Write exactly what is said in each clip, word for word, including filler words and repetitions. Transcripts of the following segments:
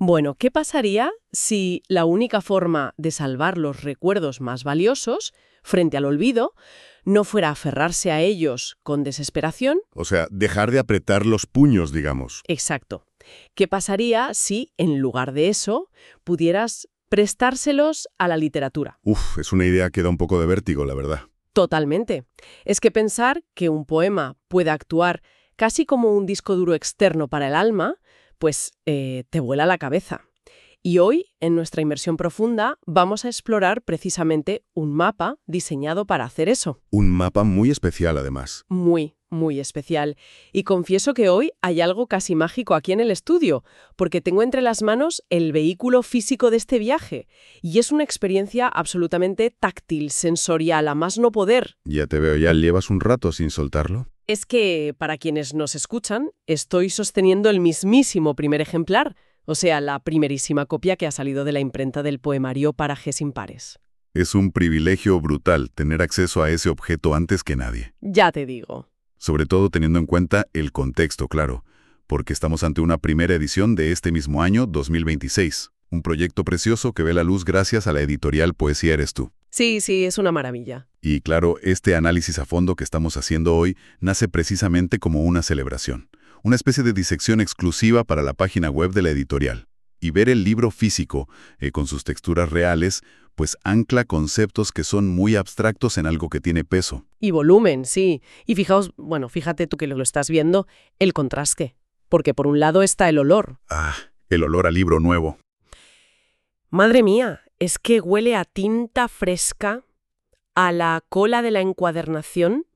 Bueno, ¿qué pasaría si la única forma de salvar los recuerdos más valiosos frente al olvido no fuera aferrarse a ellos con desesperación? O sea, dejar de apretar los puños, digamos. Exacto. ¿Qué pasaría si, en lugar de eso, pudieras prestárselos a la literatura? Uf, es una idea que da un poco de vértigo, la verdad. Totalmente. Es que pensar que un poema puede actuar casi como un disco duro externo para el alma, pues eh, te vuela la cabeza. Y hoy, en nuestra inmersión profunda, vamos a explorar precisamente un mapa diseñado para hacer eso. Un mapa muy especial, además. Muy, muy especial. Y confieso que hoy hay algo casi mágico aquí en el estudio, porque tengo entre las manos el vehículo físico de este viaje. Y es una experiencia absolutamente táctil, sensorial, a más no poder. Ya te veo, ya llevas un rato sin soltarlo. Es que, para quienes nos escuchan, estoy sosteniendo el mismísimo primer ejemplar, o sea, la primerísima copia que ha salido de la imprenta del poemario Parajes Impares. Es un privilegio brutal tener acceso a ese objeto antes que nadie. Ya te digo. Sobre todo teniendo en cuenta el contexto, claro, porque estamos ante una primera edición de este mismo año, dos mil veintiséis. Un proyecto precioso que ve la luz gracias a la editorial Poesía Eres Tú. Sí, sí, es una maravilla. Y claro, este análisis a fondo que estamos haciendo hoy nace precisamente como una celebración. Una especie de disección exclusiva para la página web de la editorial. Y ver el libro físico, eh, con sus texturas reales, pues ancla conceptos que son muy abstractos en algo que tiene peso. Y volumen, sí. Y fijaos, bueno, fíjate tú que lo estás viendo, el contraste. Porque por un lado está el olor. Ah, el olor a libro nuevo. Madre mía, es que huele a tinta fresca, a la cola de la encuadernación,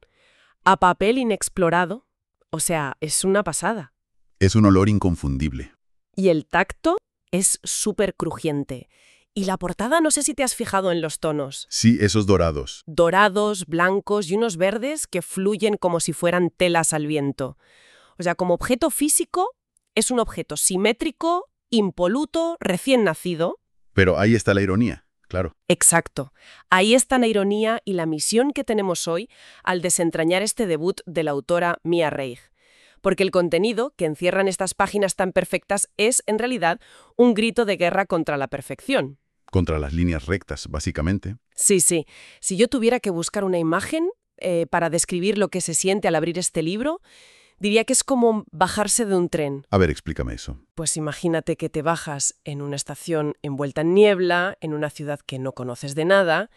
a papel inexplorado. O sea, es una pasada. Es un olor inconfundible. Y el tacto es súper crujiente. Y la portada, no sé si te has fijado en los tonos. Sí, esos dorados. Dorados, blancos y unos verdes que fluyen como si fueran telas al viento. O sea, como objeto físico, es un objeto simétrico, impoluto, recién nacido. Pero ahí está la ironía, claro. Exacto. Ahí está la ironía y la misión que tenemos hoy al desentrañar este debut de la autora Mia Reich. Porque el contenido que encierran estas páginas tan perfectas es, en realidad, un grito de guerra contra la perfección. Contra las líneas rectas, básicamente. Sí, sí. Si yo tuviera que buscar una imagen eh, para describir lo que se siente al abrir este libro, diría que es como bajarse de un tren. A ver, explícame eso. Pues imagínate que te bajas en una estación envuelta en niebla, en una ciudad que no conoces de nada,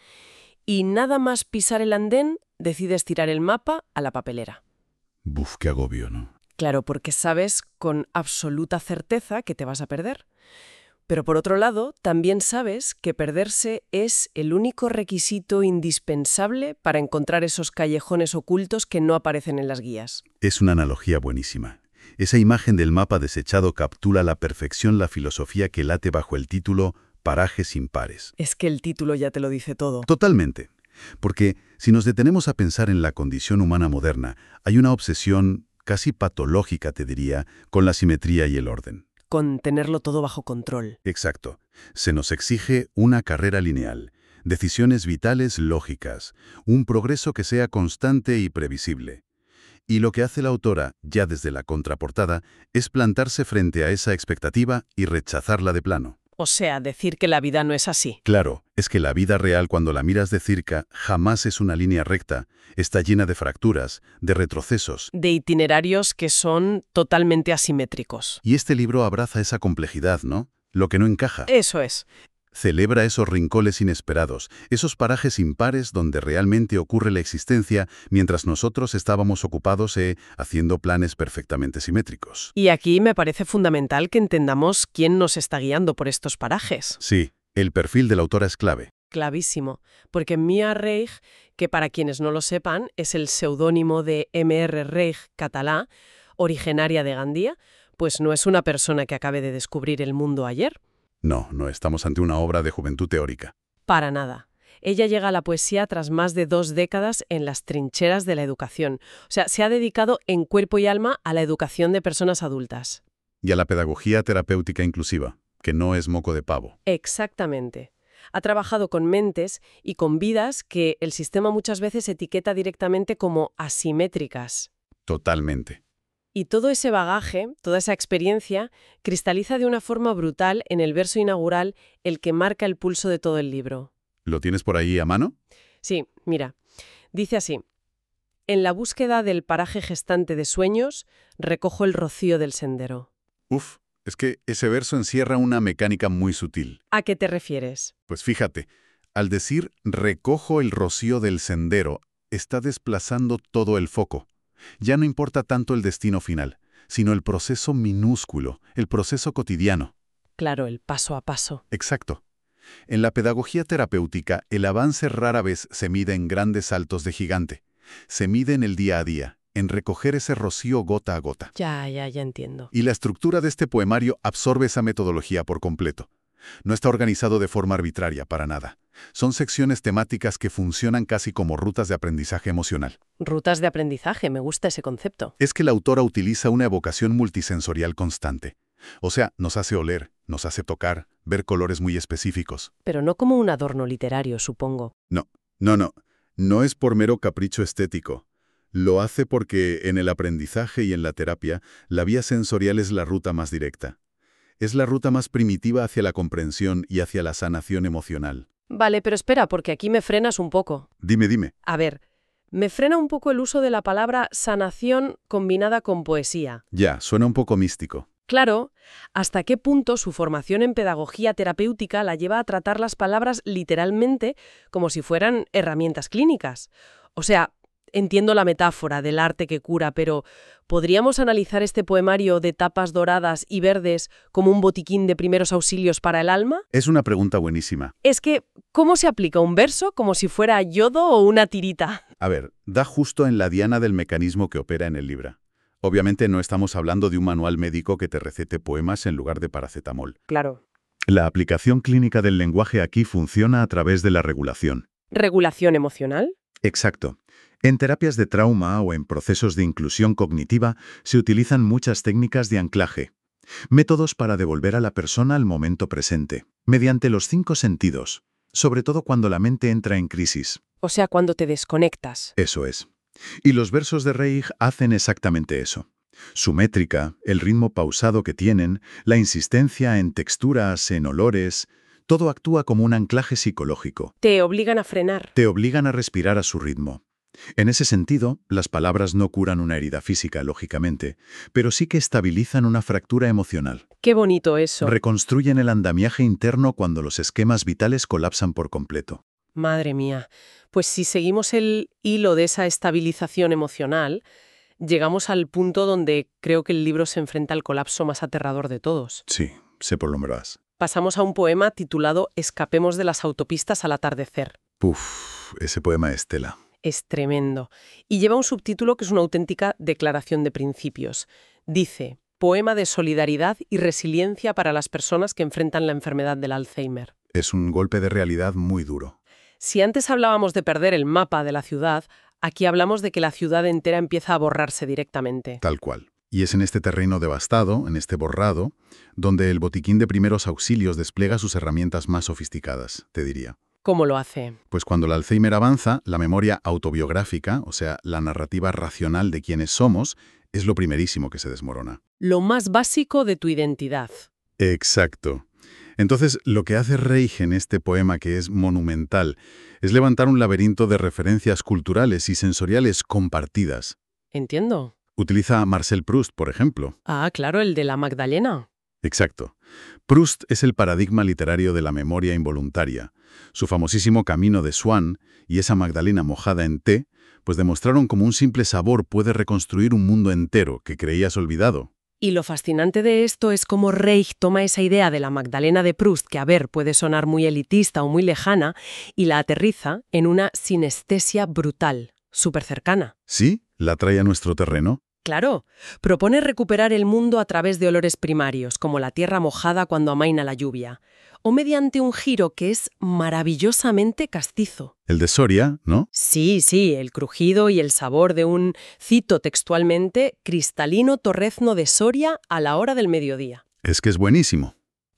y nada más pisar el andén, decides tirar el mapa a la papelera. Buf, qué agobio, ¿no? Claro, porque sabes con absoluta certeza que te vas a perder. Pero por otro lado, también sabes que perderse es el único requisito indispensable para encontrar esos callejones ocultos que no aparecen en las guías. Es una analogía buenísima. Esa imagen del mapa desechado captura a la perfección la filosofía que late bajo el título Parajes Impares. Es que el título ya te lo dice todo. Totalmente. Porque si nos detenemos a pensar en la condición humana moderna, hay una obsesión casi patológica, te diría, con la simetría y el orden. Con tenerlo todo bajo control. Exacto. Se nos exige una carrera lineal, decisiones vitales lógicas, un progreso que sea constante y previsible. Y lo que hace la autora, ya desde la contraportada, es plantarse frente a esa expectativa y rechazarla de plano. O sea, decir que la vida no es así. Claro, es que la vida real, cuando la miras de cerca, jamás es una línea recta. Está llena de fracturas, de retrocesos. De itinerarios que son totalmente asimétricos. Y este libro abraza esa complejidad, ¿no? Lo que no encaja. Eso es. Celebra esos rincones inesperados, esos parajes impares donde realmente ocurre la existencia, mientras nosotros estábamos ocupados eh, haciendo planes perfectamente simétricos. Y aquí me parece fundamental que entendamos quién nos está guiando por estos parajes. Sí, el perfil de la autora es clave. Clavísimo, porque Mia Reich, que para quienes no lo sepan, es el seudónimo de eme erre Reich catalá, originaria de Gandía, pues no es una persona que acabe de descubrir el mundo ayer. No, no estamos ante una obra de juventud teórica. Para nada. Ella llega a la poesía tras más de dos décadas en las trincheras de la educación. O sea, se ha dedicado en cuerpo y alma a la educación de personas adultas. Y a la pedagogía terapéutica inclusiva, que no es moco de pavo. Exactamente. Ha trabajado con mentes y con vidas que el sistema muchas veces etiqueta directamente como asimétricas. Totalmente. Y todo ese bagaje, toda esa experiencia, cristaliza de una forma brutal en el verso inaugural, el que marca el pulso de todo el libro. ¿Lo tienes por ahí a mano? Sí, mira, dice así: en la búsqueda del paraje gestante de sueños, recojo el rocío del sendero. Uf, es que ese verso encierra una mecánica muy sutil. ¿A qué te refieres? Pues fíjate, al decir recojo el rocío del sendero, está desplazando todo el foco. Ya no importa tanto el destino final, sino el proceso minúsculo, el proceso cotidiano. Claro, el paso a paso. Exacto. En la pedagogía terapéutica, el avance rara vez se mide en grandes saltos de gigante. Se mide en el día a día, en recoger ese rocío gota a gota. Ya, ya, ya entiendo. Y la estructura de este poemario absorbe esa metodología por completo. No está organizado de forma arbitraria, para nada. Son secciones temáticas que funcionan casi como rutas de aprendizaje emocional. Rutas de aprendizaje, me gusta ese concepto. Es que la autora utiliza una evocación multisensorial constante. O sea, nos hace oler, nos hace tocar, ver colores muy específicos. Pero no como un adorno literario, supongo. No, no, no. No es por mero capricho estético. Lo hace porque en el aprendizaje y en la terapia, la vía sensorial es la ruta más directa. Es la ruta más primitiva hacia la comprensión y hacia la sanación emocional. Vale, pero espera, porque aquí me frenas un poco. Dime, dime. A ver, me frena un poco el uso de la palabra sanación combinada con poesía. Ya, suena un poco místico. Claro, ¿hasta qué punto su formación en pedagogía terapéutica la lleva a tratar las palabras literalmente como si fueran herramientas clínicas? O sea, entiendo la metáfora del arte que cura, pero ¿podríamos analizar este poemario de tapas doradas y verdes como un botiquín de primeros auxilios para el alma? Es una pregunta buenísima. Es que, ¿cómo se aplica un verso como si fuera yodo o una tirita? A ver, da justo en la diana del mecanismo que opera en el libro. Obviamente no estamos hablando de un manual médico que te recete poemas en lugar de paracetamol. Claro. La aplicación clínica del lenguaje aquí funciona a través de la regulación. ¿Regulación emocional? Exacto. En terapias de trauma o en procesos de inclusión cognitiva se utilizan muchas técnicas de anclaje. Métodos para devolver a la persona al momento presente, mediante los cinco sentidos, sobre todo cuando la mente entra en crisis. O sea, cuando te desconectas. Eso es. Y los versos de Reich hacen exactamente eso. Su métrica, el ritmo pausado que tienen, la insistencia en texturas, en olores, todo actúa como un anclaje psicológico. Te obligan a frenar. Te obligan a respirar a su ritmo. En ese sentido, las palabras no curan una herida física, lógicamente, pero sí que estabilizan una fractura emocional. Qué bonito eso. Reconstruyen el andamiaje interno cuando los esquemas vitales colapsan por completo. Madre mía. Pues si seguimos el hilo de esa estabilización emocional, llegamos al punto donde creo que el libro se enfrenta al colapso más aterrador de todos. Sí, sé por lo menos. Pasamos a un poema titulado Escapemos de las autopistas al atardecer. Puf, ese poema es tela. Es tremendo. Y lleva un subtítulo que es una auténtica declaración de principios. Dice: Poema de solidaridad y resiliencia para las personas que enfrentan la enfermedad del Alzheimer. Es un golpe de realidad muy duro. Si antes hablábamos de perder el mapa de la ciudad, aquí hablamos de que la ciudad entera empieza a borrarse directamente. Tal cual. Y es en este terreno devastado, en este borrado, donde el botiquín de primeros auxilios despliega sus herramientas más sofisticadas, te diría. ¿Cómo lo hace? Pues cuando el Alzheimer avanza, la memoria autobiográfica, o sea, la narrativa racional de quiénes somos, es lo primerísimo que se desmorona. Lo más básico de tu identidad. Exacto. Entonces, lo que hace Reich en este poema, que es monumental, es levantar un laberinto de referencias culturales y sensoriales compartidas. Entiendo. Utiliza a Marcel Proust, por ejemplo. Ah, claro, el de la Magdalena. Exacto. Proust es el paradigma literario de la memoria involuntaria. Su famosísimo Camino de Swann y esa Magdalena mojada en té, pues demostraron cómo un simple sabor puede reconstruir un mundo entero que creías olvidado. Y lo fascinante de esto es cómo Reich toma esa idea de la Magdalena de Proust, que a ver, puede sonar muy elitista o muy lejana, y la aterriza en una sinestesia brutal, súper cercana. ¿Sí? ¿La trae a nuestro terreno? Claro, propone recuperar el mundo a través de olores primarios, como la tierra mojada cuando amaina la lluvia, o mediante un giro que es maravillosamente castizo. El de Soria, ¿no? Sí, sí, el crujido y el sabor de un, cito textualmente, cristalino torrezno de Soria a la hora del mediodía. Es que es buenísimo.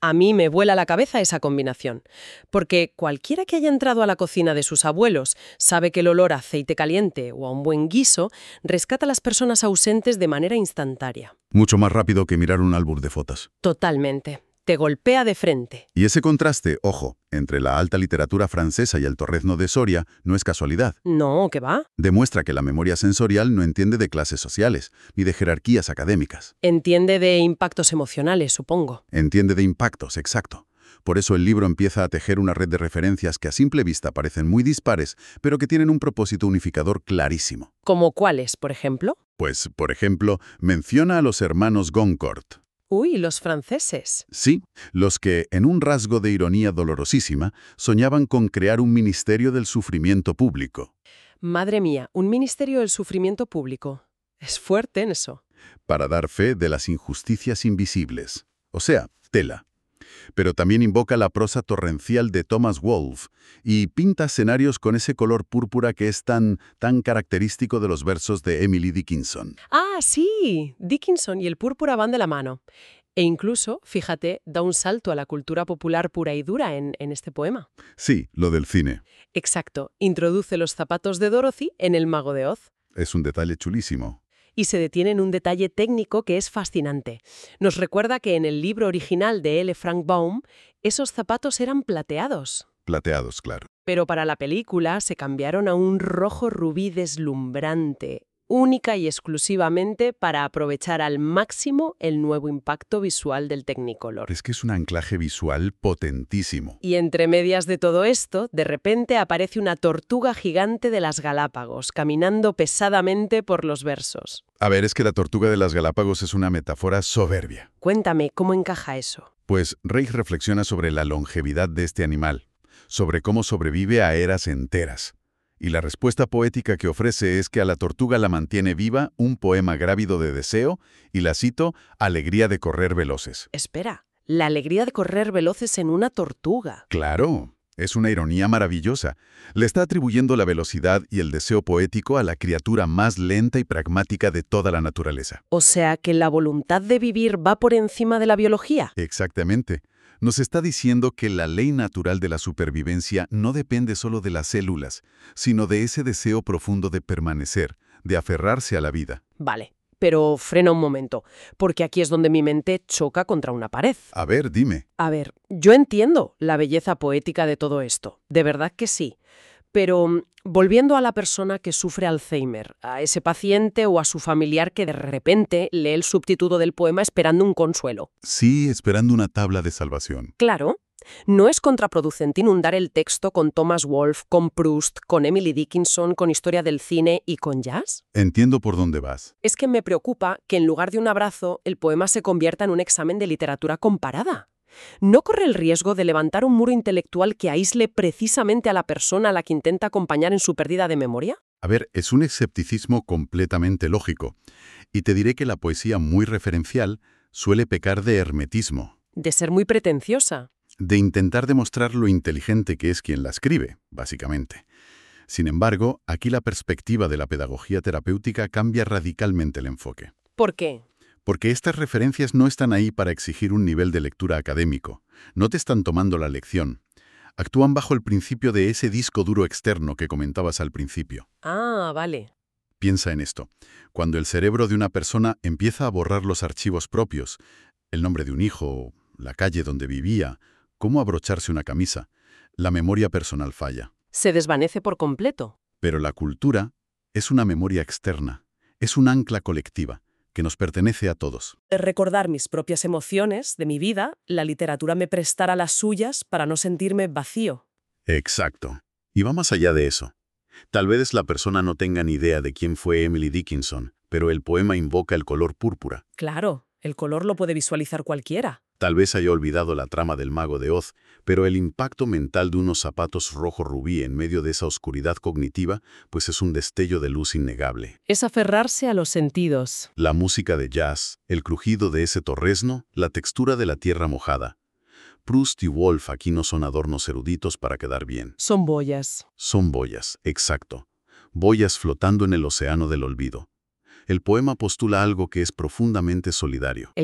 A mí me vuela la cabeza esa combinación, porque cualquiera que haya entrado a la cocina de sus abuelos sabe que el olor a aceite caliente o a un buen guiso rescata a las personas ausentes de manera instantánea. Mucho más rápido que mirar un álbum de fotos. Totalmente. Te golpea de frente. Y ese contraste, ojo, entre la alta literatura francesa y el torrezno de Soria no es casualidad. No, ¿qué va? Demuestra que la memoria sensorial no entiende de clases sociales, ni de jerarquías académicas. Entiende de impactos emocionales, supongo. Entiende de impactos, exacto. Por eso el libro empieza a tejer una red de referencias que a simple vista parecen muy dispares, pero que tienen un propósito unificador clarísimo. ¿Como cuáles, por ejemplo? Pues, por ejemplo, menciona a los hermanos Goncourt. Uy, los franceses. Sí, los que, en un rasgo de ironía dolorosísima, soñaban con crear un ministerio del sufrimiento público. Madre mía, un ministerio del sufrimiento público. Es fuerte en eso. Para dar fe de las injusticias invisibles. O sea, tela. Pero también invoca la prosa torrencial de Thomas Wolfe y pinta escenarios con ese color púrpura que es tan, tan característico de los versos de Emily Dickinson. Ah, sí. Dickinson y el púrpura van de la mano. E incluso, fíjate, da un salto a la cultura popular pura y dura en, en este poema. Sí, lo del cine. Exacto. Introduce los zapatos de Dorothy en El Mago de Oz. Es un detalle chulísimo. Y se detiene en un detalle técnico que es fascinante. Nos recuerda que en el libro original de L. Frank Baum, esos zapatos eran plateados. Plateados, claro. Pero para la película se cambiaron a un rojo rubí deslumbrante, única y exclusivamente para aprovechar al máximo el nuevo impacto visual del Technicolor. Es que es un anclaje visual potentísimo. Y entre medias de todo esto, de repente aparece una tortuga gigante de las Galápagos, caminando pesadamente por los versos. A ver, es que la tortuga de las Galápagos es una metáfora soberbia. Cuéntame, ¿cómo encaja eso? Pues Reich reflexiona sobre la longevidad de este animal, sobre cómo sobrevive a eras enteras. Y la respuesta poética que ofrece es que a la tortuga la mantiene viva un poema grávido de deseo, y la cito, alegría de correr veloces. Espera, la alegría de correr veloces en una tortuga. Claro, es una ironía maravillosa. Le está atribuyendo la velocidad y el deseo poético a la criatura más lenta y pragmática de toda la naturaleza. O sea que la voluntad de vivir va por encima de la biología. Exactamente. Nos está diciendo que la ley natural de la supervivencia no depende solo de las células, sino de ese deseo profundo de permanecer, de aferrarse a la vida. Vale, pero frena un momento, porque aquí es donde mi mente choca contra una pared. A ver, dime. A ver, yo entiendo la belleza poética de todo esto, de verdad que sí. Pero volviendo a la persona que sufre Alzheimer, a ese paciente o a su familiar que de repente lee el subtítulo del poema esperando un consuelo. Sí, esperando una tabla de salvación. Claro, no es contraproducente inundar el texto con Thomas Wolfe, con Proust, con Emily Dickinson, con historia del cine y con jazz. Entiendo por dónde vas. Es que me preocupa que en lugar de un abrazo, el poema se convierta en un examen de literatura comparada. ¿No corre el riesgo de levantar un muro intelectual que aísle precisamente a la persona a la que intenta acompañar en su pérdida de memoria? A ver, es un escepticismo completamente lógico. Y te diré que la poesía muy referencial suele pecar de hermetismo, De ser muy pretenciosa. de intentar demostrar lo inteligente que es quien la escribe, básicamente. Sin embargo, aquí la perspectiva de la pedagogía terapéutica cambia radicalmente el enfoque. ¿Por qué? Porque estas referencias no están ahí para exigir un nivel de lectura académico. No te están tomando la lección. Actúan bajo el principio de ese disco duro externo que comentabas al principio. Ah, vale. Piensa en esto. Cuando el cerebro de una persona empieza a borrar los archivos propios, el nombre de un hijo, la calle donde vivía, cómo abrocharse una camisa, la memoria personal falla. Se desvanece por completo. Pero la cultura es una memoria externa, es un ancla colectiva que nos pertenece a todos. Recordar mis propias emociones de mi vida, la literatura me prestará las suyas para no sentirme vacío. Exacto. Y va más allá de eso. Tal vez la persona no tenga ni idea de quién fue Emily Dickinson, pero el poema invoca el color púrpura. Claro, el color lo puede visualizar cualquiera. Tal vez haya olvidado la trama del Mago de Oz, pero el impacto mental de unos zapatos rojo rubí en medio de esa oscuridad cognitiva, pues es un destello de luz innegable. Es aferrarse a los sentidos. La música de jazz, el crujido de ese torrezno, la textura de la tierra mojada. Proust y Wolfe aquí no son adornos eruditos para quedar bien. Son boyas. Son boyas, exacto. Boyas flotando en el océano del olvido. El poema postula algo que es profundamente solidario. ¿El qué?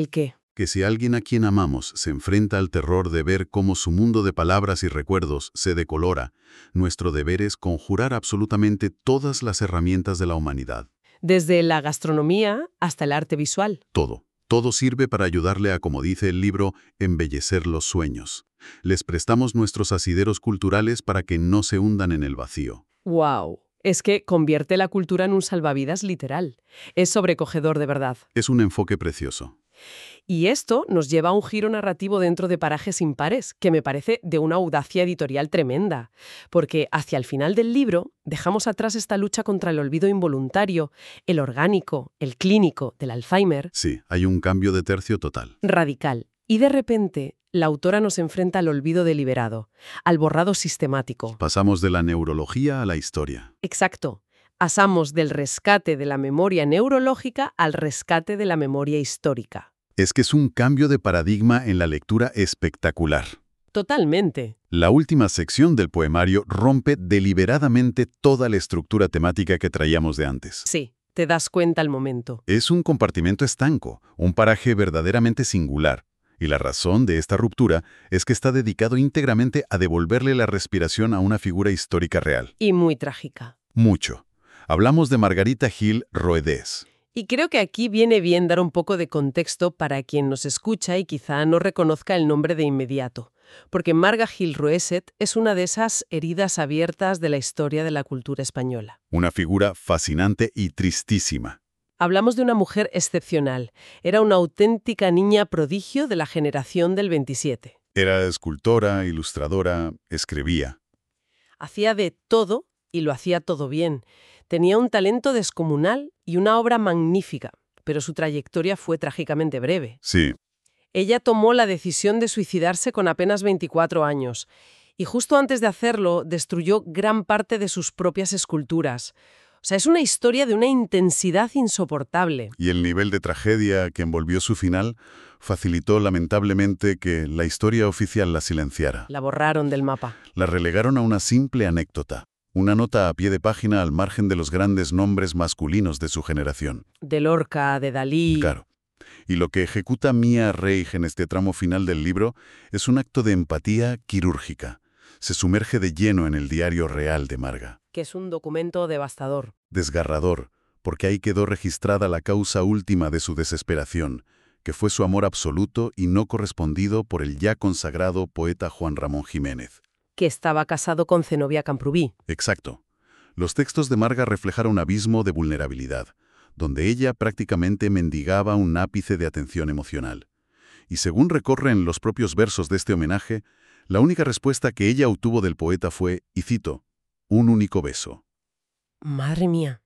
Que si alguien a quien amamos se enfrenta al terror de ver cómo su mundo de palabras y recuerdos se decolora, nuestro deber es conjurar absolutamente todas las herramientas de la humanidad. Desde la gastronomía hasta el arte visual. Todo. Todo sirve para ayudarle a, como dice el libro, embellecer los sueños. Les prestamos nuestros asideros culturales para que no se hundan en el vacío. ¡Wow! Es que convierte la cultura en un salvavidas literal. Es sobrecogedor de verdad. Es un enfoque precioso. Y esto nos lleva a un giro narrativo dentro de Parajes Impares, que me parece de una audacia editorial tremenda, porque hacia el final del libro dejamos atrás esta lucha contra el olvido involuntario, el orgánico, el clínico del Alzheimer. Sí, hay un cambio de tercio total. Radical. Y de repente, la autora nos enfrenta al olvido deliberado, al borrado sistemático. Pasamos de la neurología a la historia. Exacto. Pasamos del rescate de la memoria neurológica al rescate de la memoria histórica. Es que es un cambio de paradigma en la lectura espectacular. Totalmente. La última sección del poemario rompe deliberadamente toda la estructura temática que traíamos de antes. Sí, te das cuenta al momento. Es un compartimento estanco, un paraje verdaderamente singular. Y la razón de esta ruptura es que está dedicado íntegramente a devolverle la respiración a una figura histórica real. Y muy trágica. Mucho. Hablamos de Margarita Gil Roedés. Y creo que aquí viene bien dar un poco de contexto para quien nos escucha y quizá no reconozca el nombre de inmediato. Porque Marga Gil Roeset es una de esas heridas abiertas de la historia de la cultura española. Una figura fascinante y tristísima. Hablamos de una mujer excepcional. Era una auténtica niña prodigio de la generación del veintisiete. Era escultora, ilustradora, escribía. Hacía de todo y lo hacía todo bien. Tenía un talento descomunal y una obra magnífica, pero su trayectoria fue trágicamente breve. Sí. Ella tomó la decisión de suicidarse con apenas veinticuatro años y justo antes de hacerlo destruyó gran parte de sus propias esculturas. O sea, es una historia de una intensidad insoportable. Y el nivel de tragedia que envolvió su final facilitó lamentablemente que la historia oficial la silenciara. La borraron del mapa. La relegaron a una simple anécdota, una nota a pie de página al margen de los grandes nombres masculinos de su generación. De Lorca, de Dalí... Claro. Y lo que ejecuta Mia Reig en este tramo final del libro es un acto de empatía quirúrgica. Se sumerge de lleno en el diario real de Marga. Que es un documento devastador. Desgarrador, porque ahí quedó registrada la causa última de su desesperación, que fue su amor absoluto y no correspondido por el ya consagrado poeta Juan Ramón Jiménez. Que estaba casado con Zenobia Camprubí. Exacto. Los textos de Marga reflejan un abismo de vulnerabilidad, donde ella prácticamente mendigaba un ápice de atención emocional. Y según recorren los propios versos de este homenaje, la única respuesta que ella obtuvo del poeta fue, y cito, un único beso. Madre mía.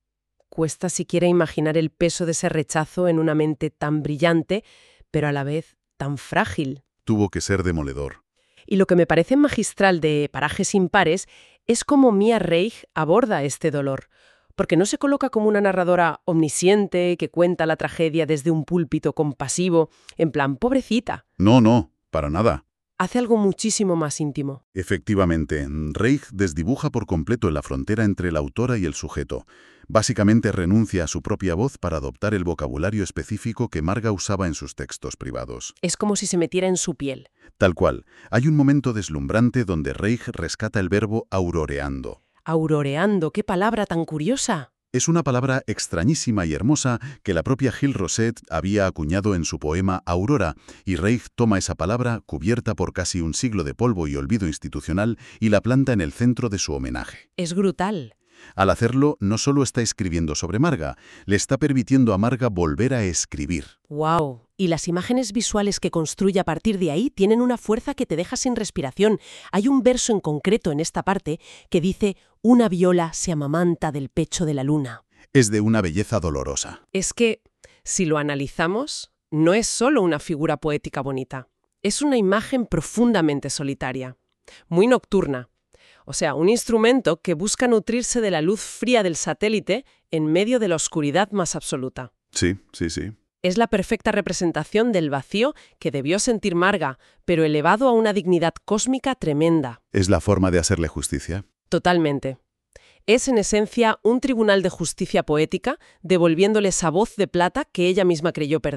Cuesta siquiera imaginar el peso de ese rechazo en una mente tan brillante, pero a la vez tan frágil. Tuvo que ser demoledor. Y lo que me parece magistral de Parajes Impares es cómo Mia Reig aborda este dolor. Porque no se coloca como una narradora omnisciente que cuenta la tragedia desde un púlpito compasivo, en plan, pobrecita. No, no, para nada. Hace algo muchísimo más íntimo. Efectivamente, Reig desdibuja por completo la frontera entre la autora y el sujeto. Básicamente renuncia a su propia voz para adoptar el vocabulario específico que Marga usaba en sus textos privados. Es como si se metiera en su piel. Tal cual. Hay un momento deslumbrante donde Reig rescata el verbo auroreando. Auroreando, qué palabra tan curiosa. Es una palabra extrañísima y hermosa que la propia Gil Roset había acuñado en su poema Aurora, y Reig toma esa palabra, cubierta por casi un siglo de polvo y olvido institucional, y la planta en el centro de su homenaje. Es brutal. Al hacerlo, no solo está escribiendo sobre Marga, le está permitiendo a Marga volver a escribir. ¡Wow! Y las imágenes visuales que construye a partir de ahí tienen una fuerza que te deja sin respiración. Hay un verso en concreto en esta parte que dice: una viola se amamanta del pecho de la luna. Es de una belleza dolorosa. Es que, si lo analizamos, no es solo una figura poética bonita. Es una imagen profundamente solitaria, muy nocturna. O sea, un instrumento que busca nutrirse de la luz fría del satélite en medio de la oscuridad más absoluta. Sí, sí, sí. Es la perfecta representación del vacío que debió sentir Marga, pero elevado a una dignidad cósmica tremenda. Es la forma de hacerle justicia. Totalmente. Es, en esencia, un tribunal de justicia poética, devolviéndole esa voz de plata que ella misma creyó perder.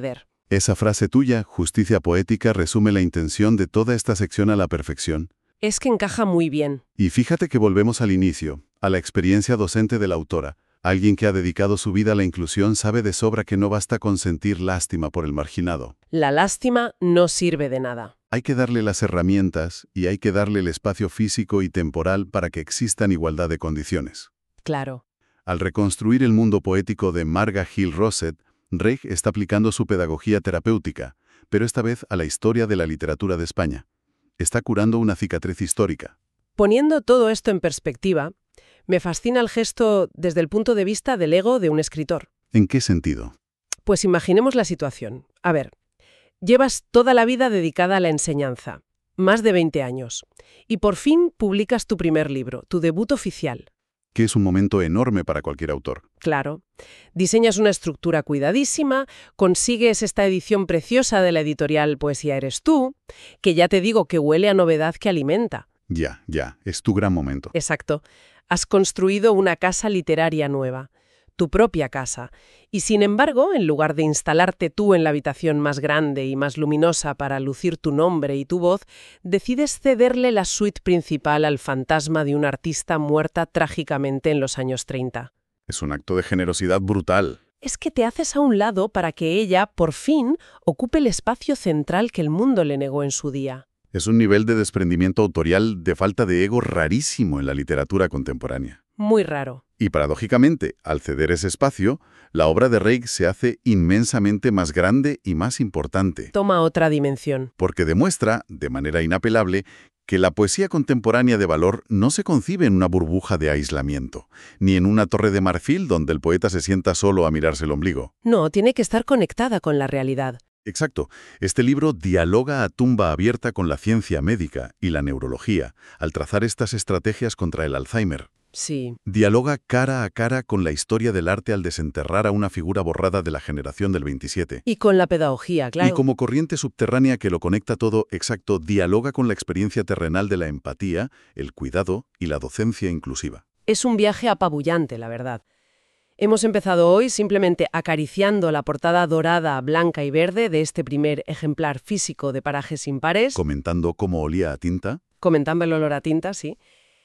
Esa frase tuya, justicia poética, resume la intención de toda esta sección a la perfección. Es que encaja muy bien. Y fíjate que volvemos al inicio, a la experiencia docente de la autora. Alguien que ha dedicado su vida a la inclusión sabe de sobra que no basta con sentir lástima por el marginado. La lástima no sirve de nada. Hay que darle las herramientas y hay que darle el espacio físico y temporal para que existan igualdad de condiciones. Claro. Al reconstruir el mundo poético de Marga Gil Rosset, Reig está aplicando su pedagogía terapéutica, pero esta vez a la historia de la literatura de España. Está curando una cicatriz histórica. Poniendo todo esto en perspectiva, me fascina el gesto desde el punto de vista del ego de un escritor. ¿En qué sentido? Pues imaginemos la situación. A ver, llevas toda la vida dedicada a la enseñanza, más de veinte años, y por fin publicas tu primer libro, tu debut oficial. Que es un momento enorme para cualquier autor. Claro. Diseñas una estructura cuidadísima, consigues esta edición preciosa de la editorial Poesía Eres Tú, que ya te digo que huele a novedad que alimenta. Ya, ya, es tu gran momento. Exacto. Has construido una casa literaria nueva, tu propia casa, y sin embargo, en lugar de instalarte tú en la habitación más grande y más luminosa para lucir tu nombre y tu voz, decides cederle la suite principal al fantasma de una artista muerta trágicamente en los años treinta. Es un acto de generosidad brutal. Es que te haces a un lado para que ella, por fin, ocupe el espacio central que el mundo le negó en su día. Es un nivel de desprendimiento autorial de falta de ego rarísimo en la literatura contemporánea. Muy raro. Y paradójicamente, al ceder ese espacio, la obra de Reig se hace inmensamente más grande y más importante. Toma otra dimensión. Porque demuestra, de manera inapelable, que la poesía contemporánea de valor no se concibe en una burbuja de aislamiento, ni en una torre de marfil donde el poeta se sienta solo a mirarse el ombligo. No, tiene que estar conectada con la realidad. Exacto. Este libro dialoga a tumba abierta con la ciencia médica y la neurología, al trazar estas estrategias contra el Alzheimer. Sí. Dialoga cara a cara con la historia del arte al desenterrar a una figura borrada de la generación del veintisiete. Y con la pedagogía, claro. Y como corriente subterránea que lo conecta todo, exacto, dialoga con la experiencia terrenal de la empatía, el cuidado y la docencia inclusiva. Es un viaje apabullante, la verdad. Hemos empezado hoy simplemente acariciando la portada dorada, blanca y verde de este primer ejemplar físico de Parajes Impares. Comentando cómo olía a tinta. Comentando el olor a tinta, sí.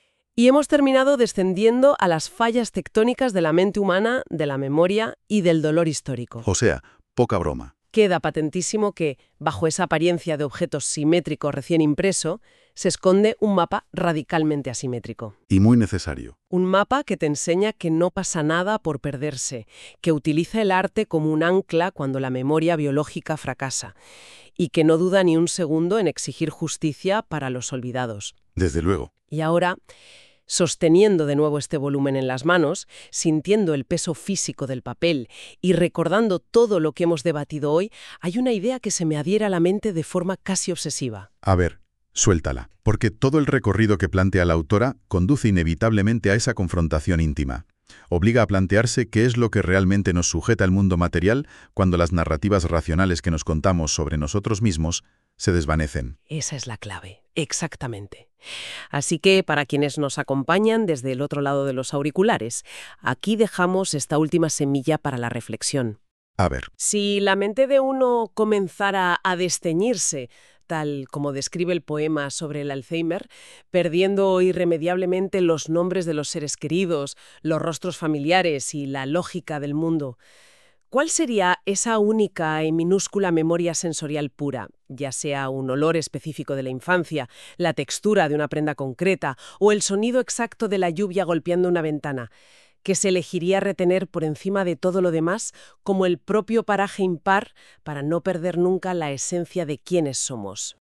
Y hemos terminado descendiendo a las fallas tectónicas de la mente humana, de la memoria y del dolor histórico. O sea, poca broma. Queda patentísimo que, bajo esa apariencia de objeto simétrico recién impreso, se esconde un mapa radicalmente asimétrico. Y muy necesario. Un mapa que te enseña que no pasa nada por perderse, que utiliza el arte como un ancla cuando la memoria biológica fracasa, y que no duda ni un segundo en exigir justicia para los olvidados. Desde luego. Y ahora, sosteniendo de nuevo este volumen en las manos, sintiendo el peso físico del papel y recordando todo lo que hemos debatido hoy, hay una idea que se me adhiere a la mente de forma casi obsesiva. A ver, suéltala, porque todo el recorrido que plantea la autora conduce inevitablemente a esa confrontación íntima. Obliga a plantearse qué es lo que realmente nos sujeta al mundo material cuando las narrativas racionales que nos contamos sobre nosotros mismos se desvanecen. Esa es la clave, exactamente. Así que, para quienes nos acompañan desde el otro lado de los auriculares, aquí dejamos esta última semilla para la reflexión. A ver. Si la mente de uno comenzara a desteñirse, tal como describe el poema sobre el Alzheimer, perdiendo irremediablemente los nombres de los seres queridos, los rostros familiares y la lógica del mundo, ¿cuál sería esa única y minúscula memoria sensorial pura, ya sea un olor específico de la infancia, la textura de una prenda concreta o el sonido exacto de la lluvia golpeando una ventana, que se elegiría retener por encima de todo lo demás como el propio paraje impar para no perder nunca la esencia de quiénes somos?